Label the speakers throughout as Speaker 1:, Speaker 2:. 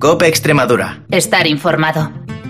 Speaker 1: COPE Extremadura.
Speaker 2: Estar informado.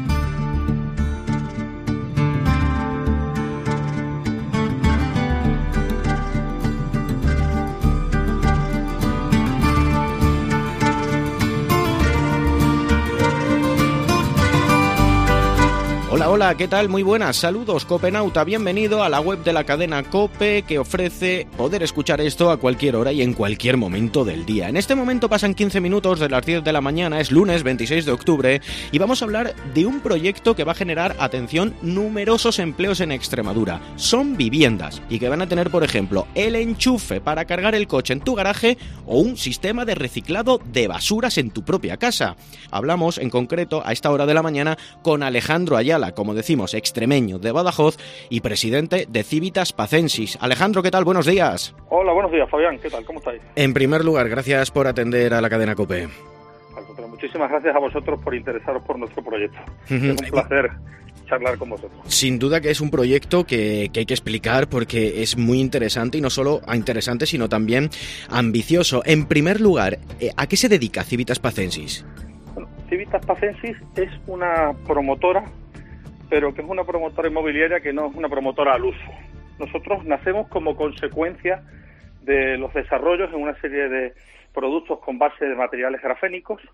Speaker 3: Hola, ¿qué tal? Muy buenas, saludos Copenauta, bienvenido a la web de la cadena COPE que ofrece poder escuchar esto a cualquier hora y en cualquier momento del día. En este momento pasan 15 minutos de las 10 de la mañana, es lunes 26 de octubre y vamos a hablar de un proyecto que va a generar, atención, numerosos empleos en Extremadura. Son viviendas y que van a tener, por ejemplo, el enchufe para cargar el coche en tu garaje o un sistema de reciclado de basuras en tu propia casa. Hablamos en concreto a esta hora de la mañana con Alejandro Ayala, como decimos, extremeño de Badajoz y presidente de Civitas Pacensis. Alejandro, ¿qué tal? Buenos días.
Speaker 4: Hola, buenos días, Fabián. ¿Qué tal? ¿Cómo estáis?
Speaker 3: En primer lugar, gracias por atender a la cadena COPE.
Speaker 4: Muchísimas gracias a vosotros por interesaros por nuestro proyecto. Es un placer charlar con vosotros.
Speaker 3: Sin duda que es un proyecto que hay que explicar porque es muy interesante y no solo interesante, sino también ambicioso. En primer lugar, ¿a qué se dedica Civitas Pacensis?
Speaker 4: Bueno, Civitas Pacensis es una promotora, pero que es una promotora inmobiliaria que no es una promotora al uso. Nosotros nacemos como consecuencia de los desarrollos en una serie de productos con base de materiales grafénicos,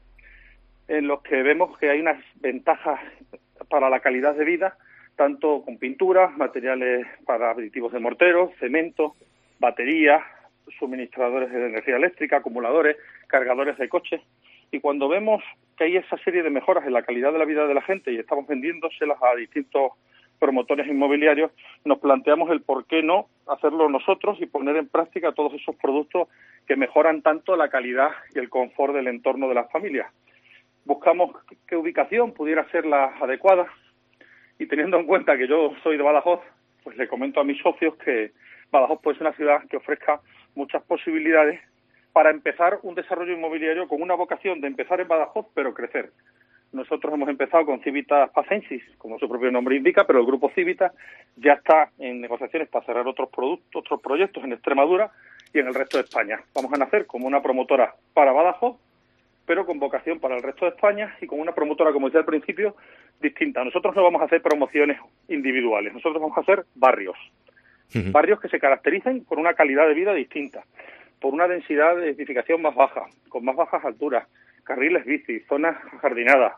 Speaker 4: en los que vemos que hay unas ventajas para la calidad de vida, tanto con pinturas, materiales para aditivos de mortero, cemento, baterías, suministradores de energía eléctrica, acumuladores, cargadores de coches. Y cuando vemos que hay esa serie de mejoras en la calidad de la vida de la gente y estamos vendiéndoselas a distintos promotores inmobiliarios, nos planteamos el por qué no hacerlo nosotros y poner en práctica todos esos productos que mejoran tanto la calidad y el confort del entorno de las familias. Buscamos qué ubicación pudiera ser la adecuada y teniendo en cuenta que yo soy de Badajoz, pues le comento a mis socios que Badajoz puede ser una ciudad que ofrezca muchas posibilidades para empezar un desarrollo inmobiliario con una vocación de empezar en Badajoz, pero crecer. Nosotros hemos empezado con Civitas Pacensis, como su propio nombre indica, pero el grupo Civitas ya está en negociaciones para cerrar otros proyectos en Extremadura y en el resto de España. Vamos a nacer como una promotora para Badajoz, pero con vocación para el resto de España y con una promotora, como decía al principio, distinta. Nosotros no vamos a hacer promociones individuales, nosotros vamos a hacer barrios. Barrios que se caractericen por una calidad de vida distinta, por una densidad de edificación más baja, con más bajas alturas, carriles bici, zonas jardinadas,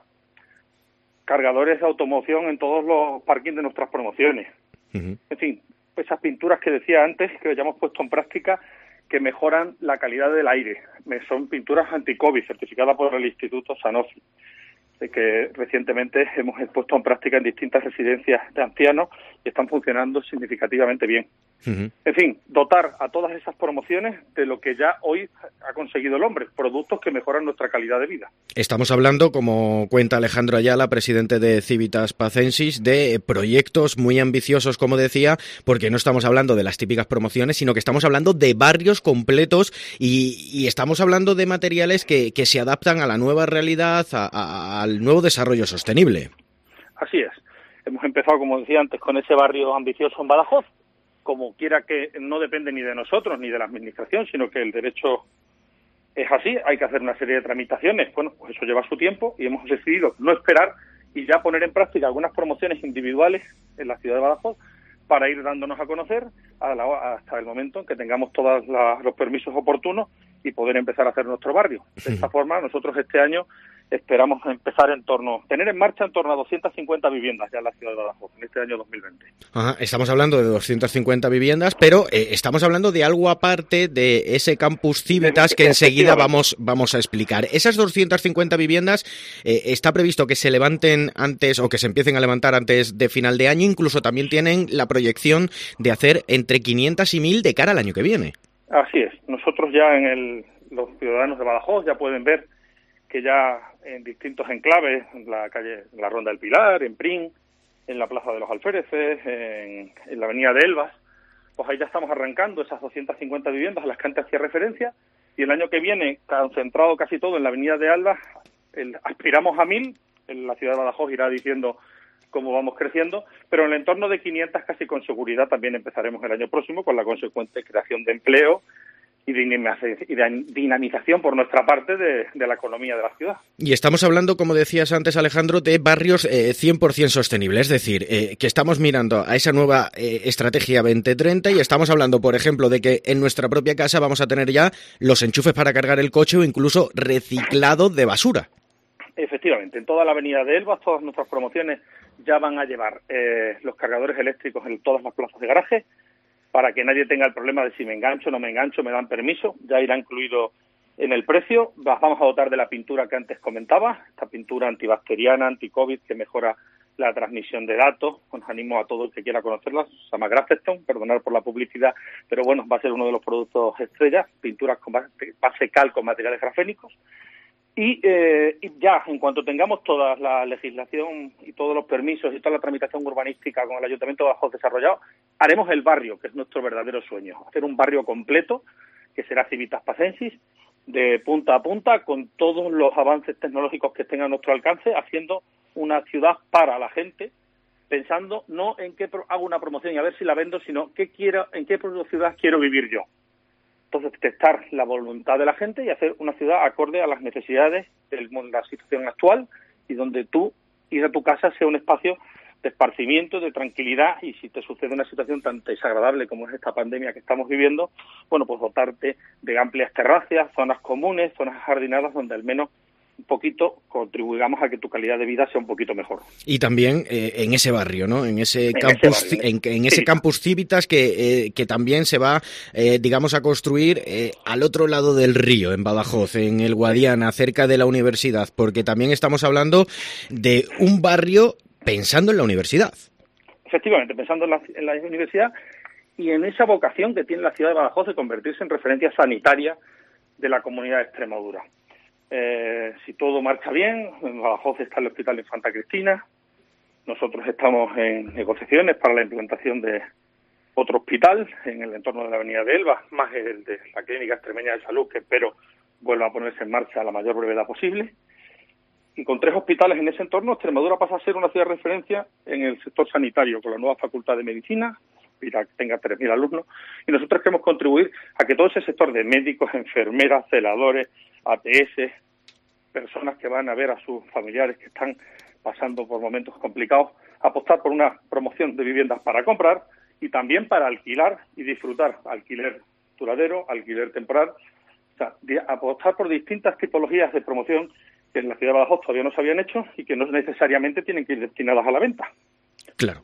Speaker 4: cargadores de automoción en todos los parkings de nuestras promociones. En fin, esas pinturas que decía antes, que ya hemos puesto en práctica, que mejoran la calidad del aire. Son pinturas anti-COVID, certificadas por el Instituto Sanofi, que recientemente hemos puesto en práctica en distintas residencias de ancianos y están funcionando significativamente bien. En fin, dotar a todas esas promociones de lo que ya hoy ha conseguido el hombre, productos que mejoran nuestra calidad de vida.
Speaker 3: Estamos hablando, como cuenta Alejandro Ayala, presidente de Civitas Pacensis, de proyectos muy ambiciosos, como decía, porque no estamos hablando de las típicas promociones, sino que estamos hablando de barrios completos y estamos hablando de materiales que se adaptan a la nueva realidad, al nuevo desarrollo sostenible.
Speaker 4: Así es. Hemos empezado, como decía antes, con ese barrio ambicioso en Badajoz. Como quiera que no depende ni de nosotros ni de la administración, sino que el derecho es así, hay que hacer una serie de tramitaciones. Bueno, pues eso lleva su tiempo y hemos decidido no esperar y ya poner en práctica algunas promociones individuales en la ciudad de Badajoz para ir dándonos a conocer hasta el momento en que tengamos todos los permisos oportunos y poder empezar a hacer nuestro barrio. De esta forma, nosotros este año esperamos tener en marcha en torno a 250 viviendas ya en la ciudad de Badajoz, en este año 2020.
Speaker 3: Estamos hablando de 250 viviendas, pero estamos hablando de algo aparte de ese campus Civitas que enseguida vamos a explicar. Esas 250 viviendas está previsto que se levanten antes o que se empiecen a levantar antes de final de año, incluso también tienen la proyección de hacer entre 500 y 1000 de cara al año que viene.
Speaker 4: Así es, nosotros ya los ciudadanos de Badajoz ya pueden ver que ya en distintos enclaves, en la Ronda del Pilar, en Prin, en la Plaza de los Alféreces, en la Avenida de Elvas, pues ahí ya estamos arrancando esas 250 viviendas a las que antes hacía referencia, y el año que viene, concentrado casi todo en la Avenida de Elvas, aspiramos a 1000, en la ciudad de Badajoz irá diciendo cómo vamos creciendo, pero en el entorno de 500 casi con seguridad también empezaremos el año próximo con la consecuente creación de empleo y de dinamización por nuestra parte de la economía de la ciudad.
Speaker 3: Y estamos hablando, como decías antes, Alejandro, de barrios 100% sostenibles, es decir, que estamos mirando a esa nueva estrategia 2030 y estamos hablando, por ejemplo, de que en nuestra propia casa vamos a tener ya los enchufes para cargar el coche o incluso reciclado de basura.
Speaker 4: Efectivamente, en toda la avenida de Elvas, todas nuestras promociones ya van a llevar los cargadores eléctricos en todas las plazas de garaje, para que nadie tenga el problema de si me engancho, no me engancho, me dan permiso, ya irá incluido en el precio. Las vamos a dotar de la pintura que antes comentaba, esta pintura antibacteriana, anti-COVID, que mejora la transmisión de datos. Os animo a todo el que quiera conocerla, se llama Grafestone, perdonar por la publicidad, pero bueno, va a ser uno de los productos estrellas, pinturas con base cal con materiales grafénicos. Y ya, en cuanto tengamos toda la legislación y todos los permisos y toda la tramitación urbanística con el Ayuntamiento de Badajoz desarrollado, haremos el barrio, que es nuestro verdadero sueño, hacer un barrio completo, que será Civitas Pacensis, de punta a punta, con todos los avances tecnológicos que estén a nuestro alcance, haciendo una ciudad para la gente, pensando no en qué hago una promoción y a ver si la vendo, sino en qué ciudad quiero vivir yo. Entonces, testar la voluntad de la gente y hacer una ciudad acorde a las necesidades de la situación actual y donde tú ir a tu casa sea un espacio de esparcimiento, de tranquilidad, y si te sucede una situación tan desagradable como es esta pandemia que estamos viviendo, bueno, pues dotarte de amplias terrazas, zonas comunes, zonas jardinadas donde al menos un poquito contribuyamos a que tu calidad de vida sea un poquito mejor.
Speaker 3: Y también en ese barrio, ¿no? En ese campus Civitas que también se va, digamos, a construir al otro lado del río, en Badajoz, en el Guadiana, cerca de la universidad, porque también estamos hablando de un barrio pensando en la universidad.
Speaker 4: Efectivamente, pensando en la universidad y en esa vocación que tiene la ciudad de Badajoz de convertirse en referencia sanitaria de la comunidad de Extremadura. Si todo marcha bien, en Badajoz está el Hospital de Infanta Cristina, nosotros estamos en negociaciones para la implantación de otro hospital en el entorno de la avenida de Elvas, más el de la Clínica Extremeña de Salud, que espero vuelva a ponerse en marcha a la mayor brevedad posible. Y con 3 hospitales en ese entorno, Extremadura pasa a ser una ciudad de referencia en el sector sanitario, con la nueva Facultad de Medicina, que tenga 3.000 alumnos, y nosotros queremos contribuir a que todo ese sector de médicos, enfermeras, celadores, ATS, personas que van a ver a sus familiares que están pasando por momentos complicados, apostar por una promoción de viviendas para comprar y también para alquilar y disfrutar, alquiler duradero, alquiler temporal, o sea, apostar por distintas tipologías de promoción que en la ciudad de Badajoz todavía no se habían hecho y que no necesariamente tienen que ir destinadas a la venta.
Speaker 3: Claro.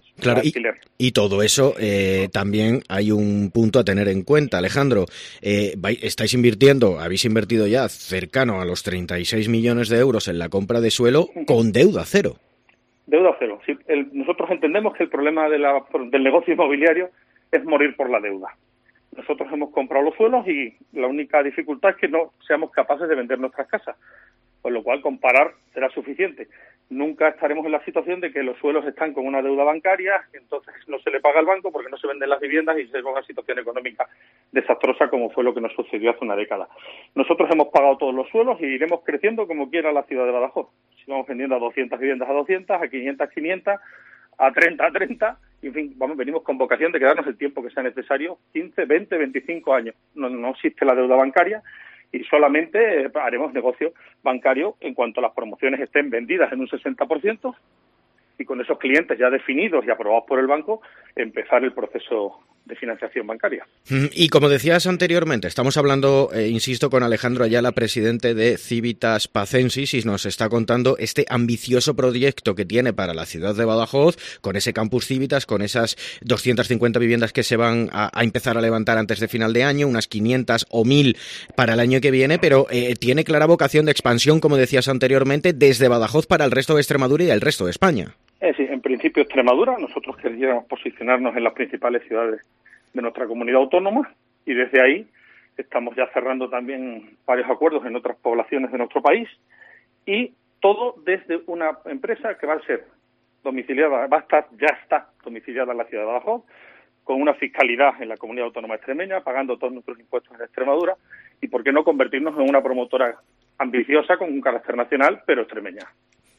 Speaker 3: Y todo eso también hay un punto a tener en cuenta, Alejandro. Habéis invertido ya cercano a los 36 millones de euros en la compra de suelo con deuda cero.
Speaker 4: Deuda cero. Sí, nosotros entendemos que el problema del negocio inmobiliario es morir por la deuda. Nosotros hemos comprado los suelos y la única dificultad es que no seamos capaces de vender nuestras casas, con lo cual comparar será suficiente. Nunca estaremos en la situación de que los suelos están con una deuda bancaria, entonces no se le paga al banco porque no se venden las viviendas y se va a una situación económica desastrosa como fue lo que nos sucedió hace una década. Nosotros hemos pagado todos los suelos y iremos creciendo como quiera la ciudad de Badajoz. Si vamos vendiendo a 200 viviendas a 200, a 500 500, a 30 a 30, y en fin, venimos con vocación de quedarnos el tiempo que sea necesario, 15, 20, 25 años. No existe la deuda bancaria y solamente haremos negocio bancario en cuanto las promociones estén vendidas en un 60% y con esos clientes ya definidos y aprobados por el banco, empezar el proceso de financiación bancaria.
Speaker 3: Y como decías anteriormente, estamos hablando, insisto, con Alejandro Ayala, presidente de Civitas Pacensis, y nos está contando este ambicioso proyecto que tiene para la ciudad de Badajoz, con ese campus Civitas, con esas 250 viviendas que se van a empezar a levantar antes de final de año, unas 500 o 1.000 para el año que viene, pero tiene clara vocación de expansión, como decías anteriormente, desde Badajoz para el resto de Extremadura y el resto de España.
Speaker 4: Sí, en principio Extremadura, nosotros queríamos posicionarnos en las principales ciudades de nuestra comunidad autónoma y desde ahí estamos ya cerrando también varios acuerdos en otras poblaciones de nuestro país y todo desde una empresa que va a ser domiciliada, ya está domiciliada en la ciudad de Badajoz, con una fiscalidad en la comunidad autónoma extremeña, pagando todos nuestros impuestos en Extremadura y por qué no convertirnos en una promotora ambiciosa con un carácter nacional, pero extremeña.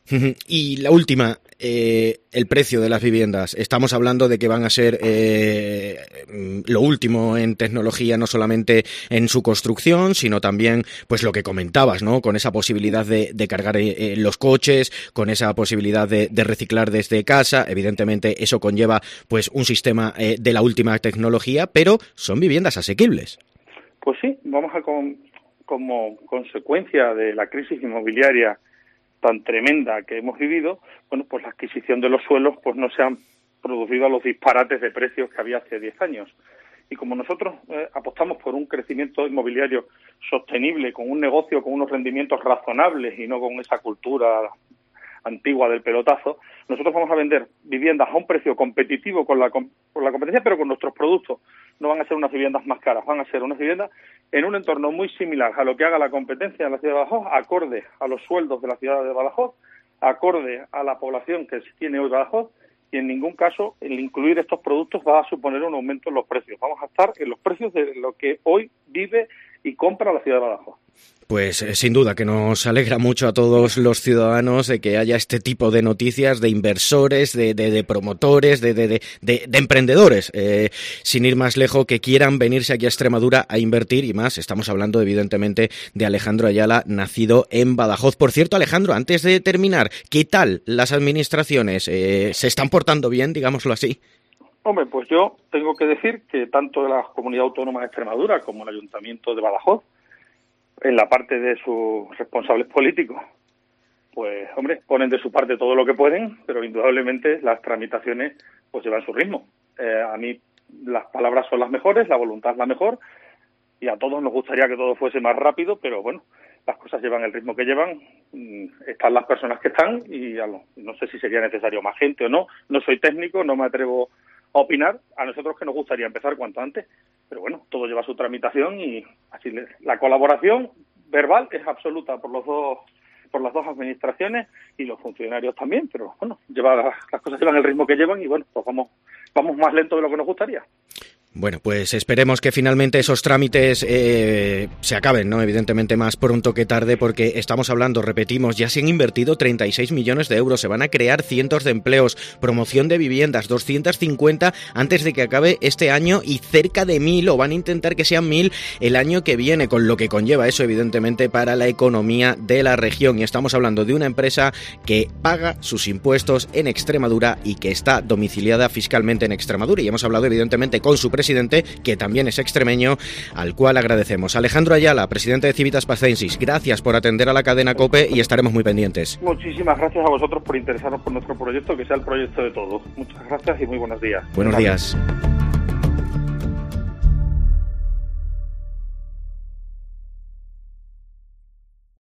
Speaker 3: Y la última, el precio de las viviendas. Estamos hablando de que van a ser lo último en tecnología, no solamente en su construcción, sino también, pues lo que comentabas, ¿no? Con esa posibilidad de cargar los coches, con esa posibilidad de reciclar desde casa. Evidentemente, eso conlleva, pues, un sistema de la última tecnología, pero son viviendas asequibles.
Speaker 4: Pues sí, vamos a como consecuencia de la crisis inmobiliaria tan tremenda que hemos vivido, bueno, pues la adquisición de los suelos pues no se han producido a los disparates de precios que había hace 10 años. Y como nosotros apostamos por un crecimiento inmobiliario sostenible, con un negocio con unos rendimientos razonables y no con esa cultura antigua del pelotazo, nosotros vamos a vender viviendas a un precio competitivo con la competencia, pero con nuestros productos. No van a ser unas viviendas más caras, van a ser unas viviendas en un entorno muy similar a lo que haga la competencia en la ciudad de Badajoz, acorde a los sueldos de la ciudad de Badajoz, acorde a la población que tiene hoy Badajoz, y en ningún caso el incluir estos productos va a suponer un aumento en los precios. Vamos a estar en los precios de lo que hoy vive y compra la ciudad de Badajoz.
Speaker 3: Pues sin duda que nos alegra mucho a todos los ciudadanos de que haya este tipo de noticias de inversores, de promotores, de emprendedores, sin ir más lejos, que quieran venirse aquí a Extremadura a invertir y más. Estamos hablando evidentemente de Alejandro Ayala, nacido en Badajoz. Por cierto, Alejandro, antes de terminar, ¿qué tal las administraciones? ¿Se están portando bien, digámoslo así?
Speaker 4: Hombre, pues yo tengo que decir que tanto la Comunidad Autónoma de Extremadura como el Ayuntamiento de Badajoz, en la parte de sus responsables políticos, pues, hombre, ponen de su parte todo lo que pueden, pero indudablemente las tramitaciones pues llevan su ritmo. A mí las palabras son las mejores, la voluntad es la mejor, y a todos nos gustaría que todo fuese más rápido, pero bueno, las cosas llevan el ritmo que llevan, están las personas que están, y no sé si sería necesario más gente o no. No soy técnico, no me atrevo a opinar. A nosotros que nos gustaría empezar cuanto antes, pero bueno, todo lleva su tramitación y así la colaboración verbal es absoluta por las dos administraciones y los funcionarios también, pero bueno, las cosas llevan el ritmo que llevan y bueno, pues vamos más lento de lo que nos gustaría.
Speaker 3: Bueno, pues esperemos que finalmente esos trámites se acaben, ¿no? Evidentemente más pronto que tarde, porque estamos hablando, repetimos, ya se han invertido 36 millones de euros, se van a crear cientos de empleos, promoción de viviendas, 250 antes de que acabe este año y cerca de 1.000, o van a intentar que sean 1.000 el año que viene, con lo que conlleva eso, evidentemente, para la economía de la región. Y estamos hablando de una empresa que paga sus impuestos en Extremadura y que está domiciliada fiscalmente en Extremadura. Y hemos hablado, evidentemente, con su presidente, que también es extremeño, al cual agradecemos. Alejandro Ayala, presidente de Civitas Pacensis, gracias por atender a la cadena COPE y estaremos muy pendientes.
Speaker 4: Muchísimas gracias a vosotros por interesaros por nuestro proyecto, que sea el proyecto de todos. Muchas gracias y muy buenos días.
Speaker 3: Buenos días.